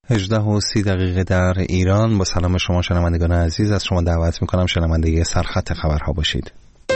18:30 در ایران. با سلام شما شنوندگان عزیز، از شما دعوت میکنم شنونده سرخط خبرها باشید.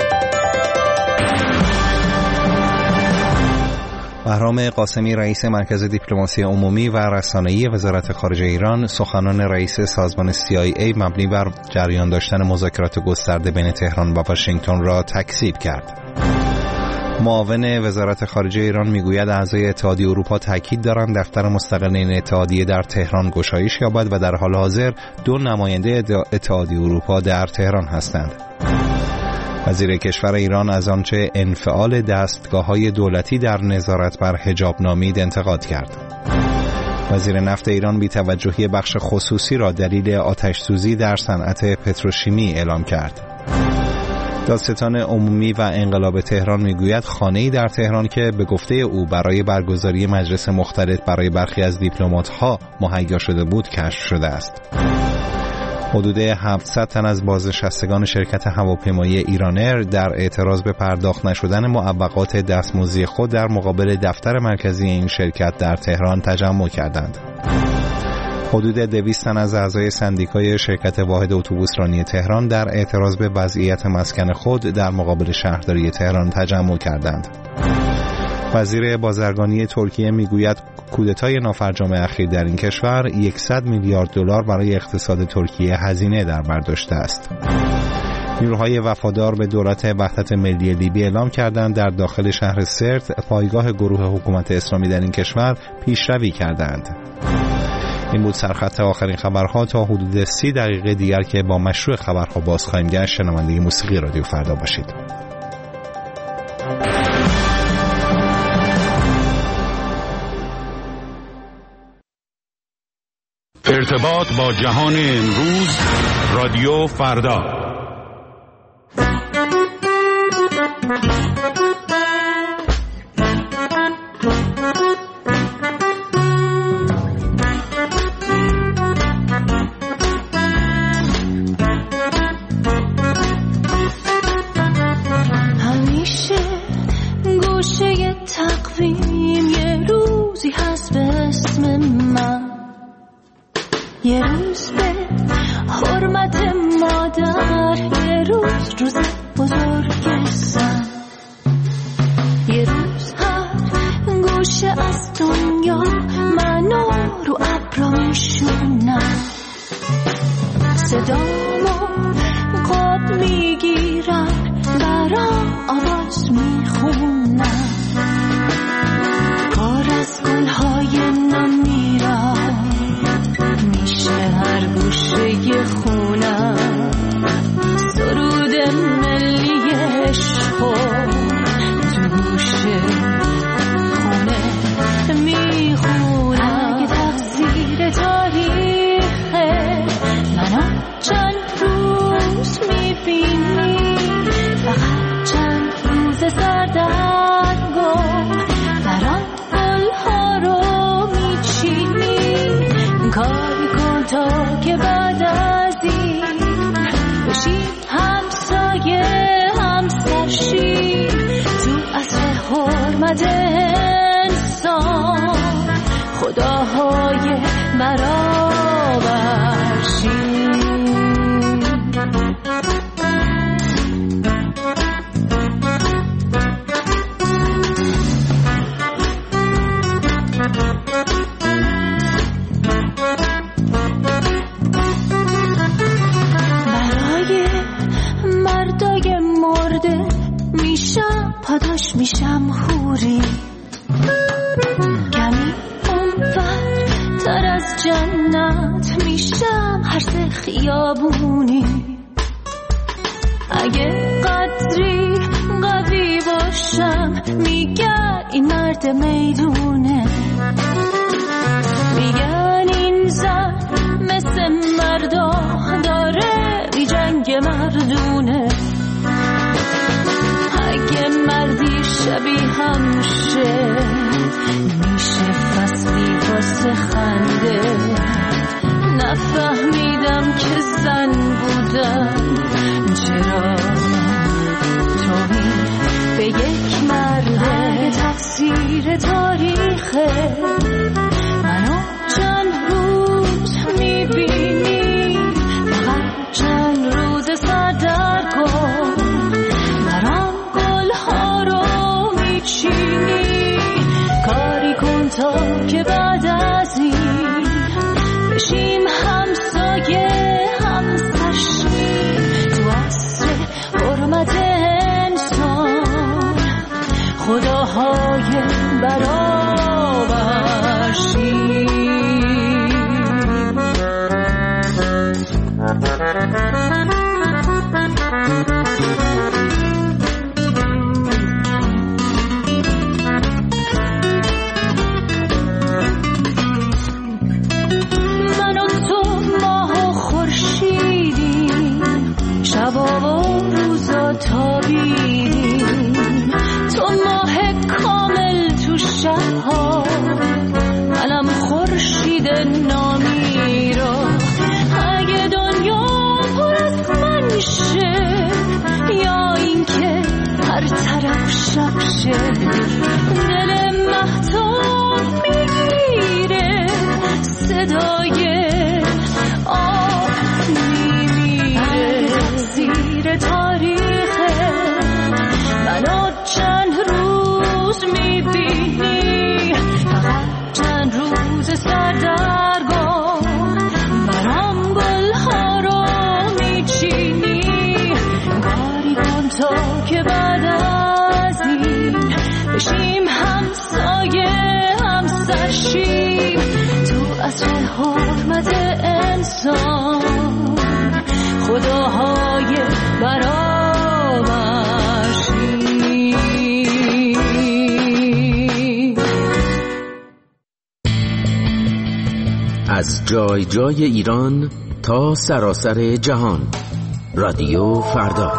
بهرام قاسمی رئیس مرکز دیپلماسی عمومی و رسانه‌ای وزارت خارجه ایران سخنان رئیس سازمان CIA مبنی بر جریان داشتن مذاکرات گسترده بین تهران و واشنگتن را تکذیب کرد. معاون وزارت خارجه ایران میگوید اعضای اتحادیه اروپا تاکید دارند دفتر مستقل این اتحادیه در تهران گشایش یابد و در حال حاضر 2 نماینده اتحادیه اروپا در تهران هستند. وزیر کشور ایران از آنچه انفعال دستگاه‌های دولتی در نظارت بر حجاب نامید انتقاد کرد. وزیر نفت ایران بی‌توجهی بخش خصوصی را دلیل آتش‌سوزی در صنعت پتروشیمی اعلام کرد. دادستان عمومی و انقلاب تهران میگوید خانه‌ای در تهران که به گفته او برای برگزاری مجلس مختلط برای برخی از دیپلمات‌ها مهیا شده بود کشف شده است. حدود 700 تن از بازنشستگان شرکت هواپیمایی ایرانر در اعتراض به پرداخت نشدن معوقات دستمزدی خود در مقابل دفتر مرکزی این شرکت در تهران تجمع کردند. حدود 200 تن از اعضای سندیکای شرکت واحد اتوبوسرانی تهران در اعتراض به وضعیت مسکن خود در مقابل شهرداری تهران تجمع کردند. وزیر بازرگانی ترکیه میگوید کودتای نافرجام اخیر در این کشور 100 میلیارد دلار برای اقتصاد ترکیه هزینه در بر داشته است. نیروهای وفادار به دولت وحدت ملی لیبی اعلام کردند در داخل شهر سرت پایگاه گروه حکومت اسلامی در این کشور پیشروی کردند. این بود سرخط آخرین خبرها. تا حدود 30 دقیقه دیگر که با مشروع خبرها باز خواهیم گشت، شنونده موسیقی رادیو فردا باشید. ارتباط با جهان امروز، رادیو فردا. همیشه گوشه تقویم یه روزی هست به اسم من، یه روز به حرمت مادر، یه روز بزرگ زن، یه روز هر گوشه از دنیا منو رو ابرا میشونم، صدامو قاب میگیرم برام آواز میخونم، کار از گلهای نمیرم میشه هر گوشه خونم، سرود ملی عشقو تو گوشه خونه میخونم. اگه تقصیر تاریخه منو چند روز میبینی، فقط چند روز سردرگم برام گلها رو میچینی، کاری کن تا که بعد از این بشی همسایه همسرشی، تو اصل حرمت انسان خداهای برابرشی. پاداش میشم خوری، کمی اونور تر از جنت میشم هر سه خیابونی، اگه قدری قوی باشم میگن این مرد میدونه، میگن این زن مثل مردا داره بی جنگ مردونه، اگه مردی شبیه همشه میشه فصلی واسه خنده، نفهمیدم که زن بودم چرا توهین به یک مرده. اگه تقصیر تاریخه منو چند روز نامی را. اگه دنیا پر از من شه یا اینکه هر طرف شب شه، دل مهتاب میگیره صدای آب میمیره. زیر تاریخه منو چند روز میبینی، فقط چند روز سردرگم برام گلها رو میچینی. کاری کن تا که بعد از این بشیم همسایه همسرشیم، تو اصل حرمت انسان خداهای برابرشیم. از جای جای ایران تا سراسر جهان، رادیو فردا.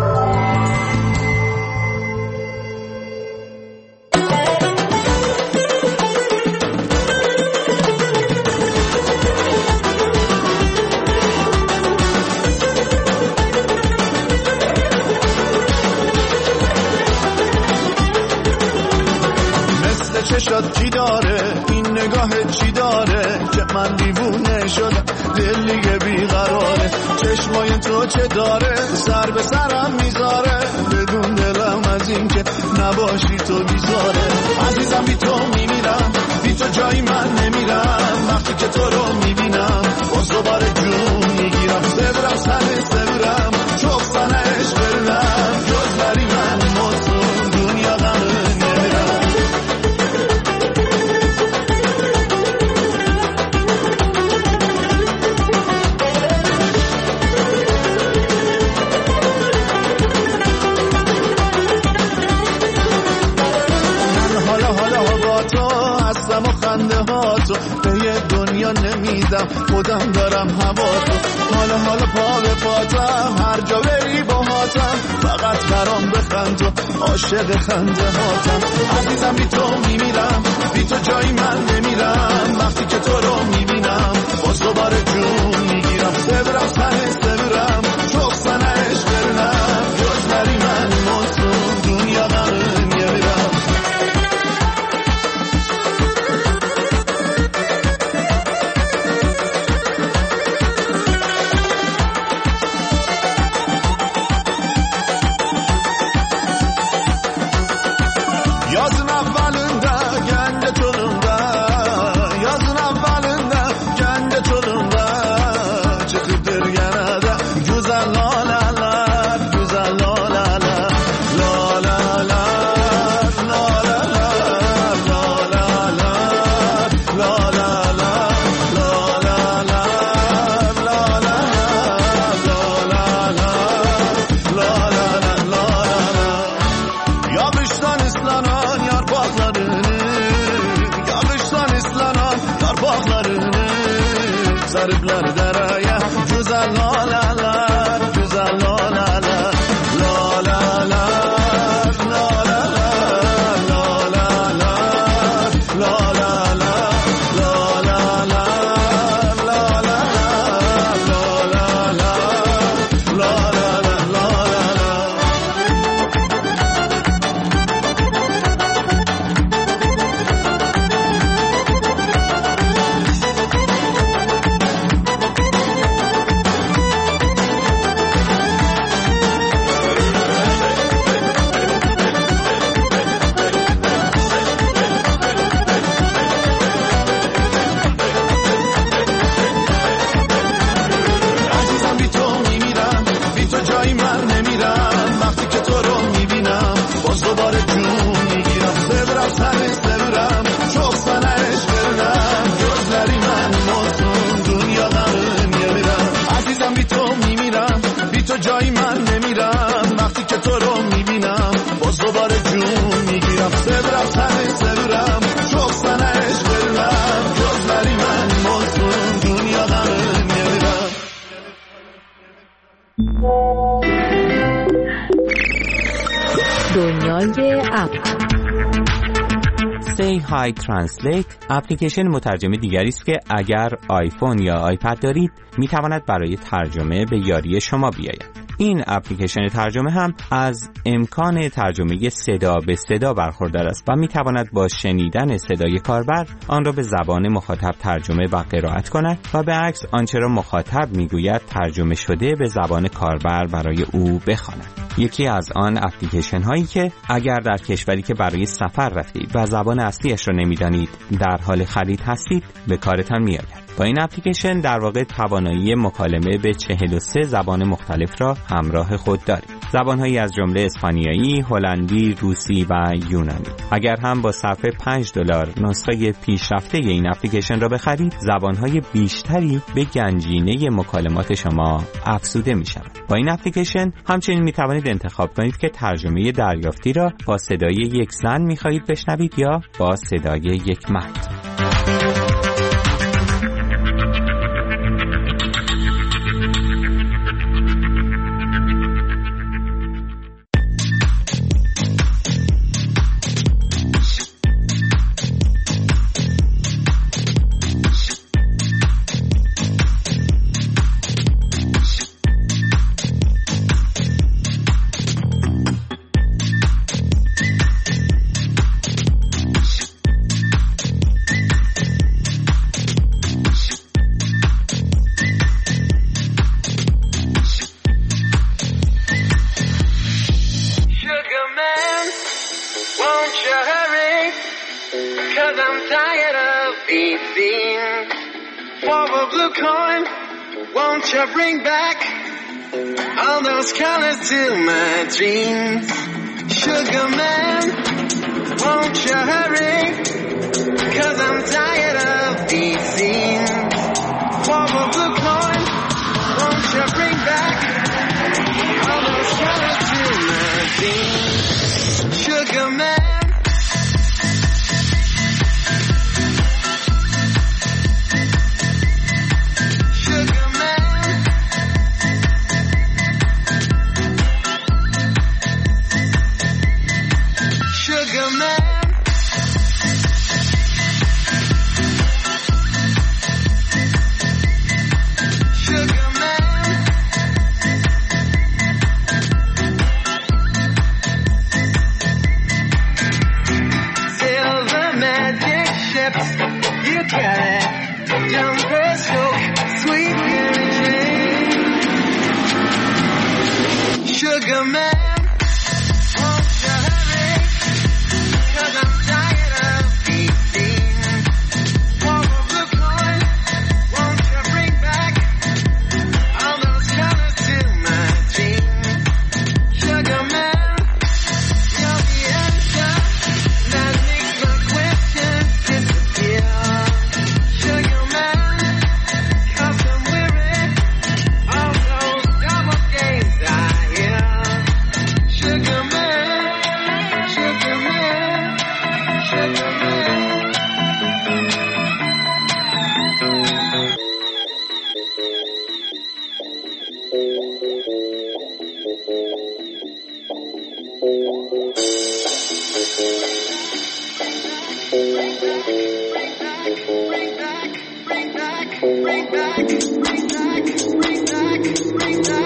چشات چی داره، این نگاه چی داره که من دیوونه شدم، دل دیگه بیقراره. چشمای تو چه داره، سر به سرم میذاره، بدون دلم از این که نباشی تو بیزاره. عزیزم بی تو میمیرم، بی تو جایی من نمیرم، وقتی که تو رو میبینم باز دوباره جون میگیرم. سبرم سنه سبرم چوب سنش برم، جز بری من مطمئن دنیا غمه نمیرم. و خنده ها تو به یه دنیا نمیدم، خودم دارم هوا تو. حالا پا به پاتم، هر جا بری با هاتم، فقط برام بخند تو، عاشق خنده هاتم. عزیزم بی تو میمیرم، بی تو جایی من نمیرم، وقتی که تو رو میبینم باز دوباره جون میگیرم. سبرم سنه سبرم چوب سنش برنم، جز بری من مطمئن دنیا غمه نمیرم. جایی من نمیرم، وقتی که تو رو میبینم باز دوباره جون میگیرم. سبرم سنه سبرم چوب سنش برم، جز بری من مطمئن دنیا غمه نمیرم. دنیای اپ Say Hi Translate اپلیکیشن مترجم دیگری است که اگر آیفون یا آیپد دارید میتواند برای ترجمه به یاری شما بیاید. این اپلیکیشن ترجمه هم از امکان ترجمه صدا به صدا برخوردار است و میتواند با شنیدن صدای کاربر آن را به زبان مخاطب ترجمه و قرائت کند و به عکس آنچه را مخاطب میگوید ترجمه شده به زبان کاربر برای او بخواند. یکی از آن اپلیکیشن هایی که اگر در کشوری که برای سفر رفتید و زبان اصلیش را نمیدانید در حال خرید هستید به کارتان میآید. با این اپلیکیشن در واقع توانایی مکالمه به 43 زبان مختلف را همراه خود دارید. زبانهایی از جمله اسپانیایی، هلندی، روسی و یونانی. اگر هم با صرف $5 نسخه پیشرفته این اپلیکیشن را بخرید، زبانهای بیشتری به گنجینه مکالمات شما افزوده می شود. با این اپلیکیشن همچنین می توانید انتخاب کنید که ترجمه دریافتی را با صدای یک زن می خواهید بشنوید یا با صدای یک مرد. Bring back all those colors to my dreams. Sugar man, won't you hurry? 'Cause I'm tired of these scenes. For a blue coin, won't you bring back all those colors to my dreams? Sugar man. Sugar man. Bring back. Bring back. Bring back. Bring back. Bring back.